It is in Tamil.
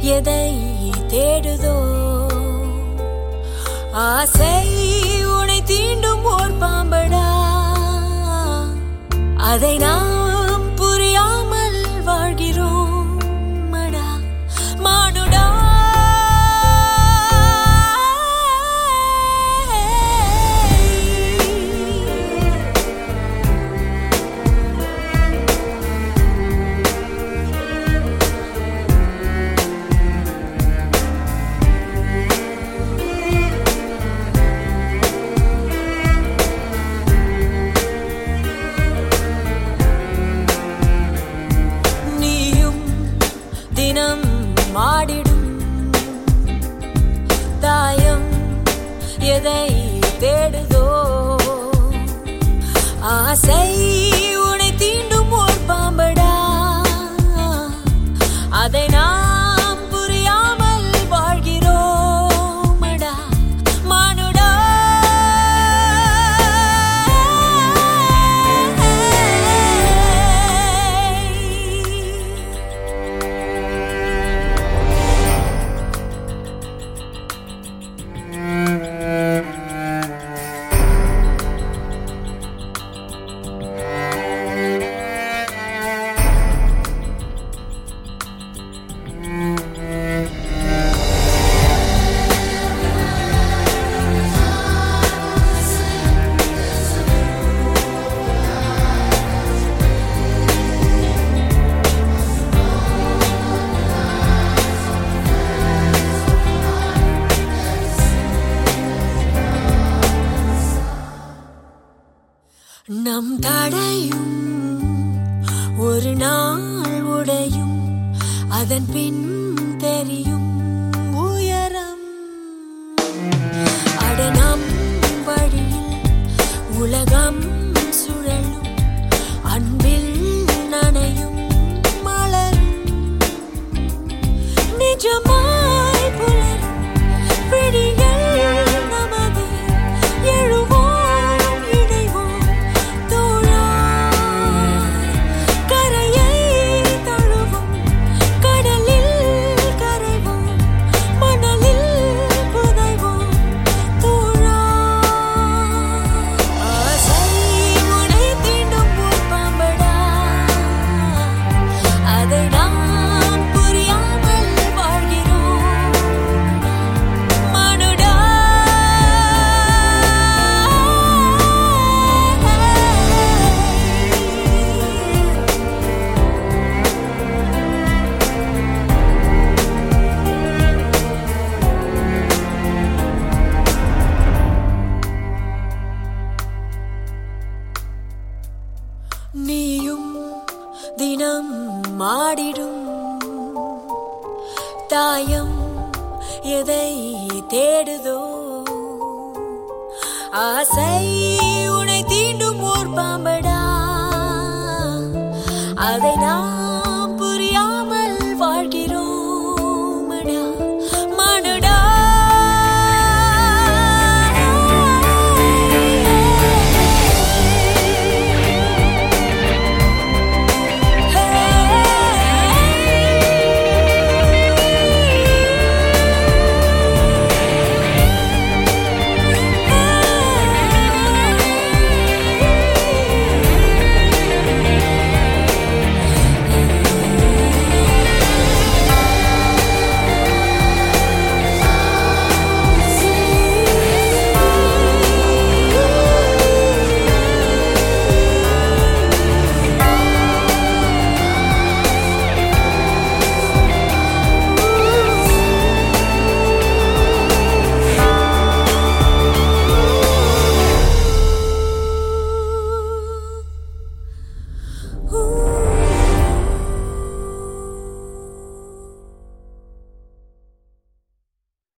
எதை தேடுதோ ஆசை உனை தீண்டும் ஓர் பாம்படா அதை நாம் புரியாமல் வாழ்கிறோம் மடா மானுடா தினம் மாடிடும் தாயம் எதை தேடுதோ ஆசை உனை தீண்டும் ஓர் பாம்படா அதை நாம் புரியாமல் வாழ்கிறோமடா மானுடா நம் தடையும் ஒரு நாள் உடையும் அதன் பின் தெரியும் உயரம் அட நம் வழியில் உலகம் சுழலும் அன்பில் நனையும் மலரும் நிஜமாய் புலரும் விடிகள் நமது எழுவோம் நீயும் தினம் மாடிடும் தாயம் எதை தேடுதோ ஆசை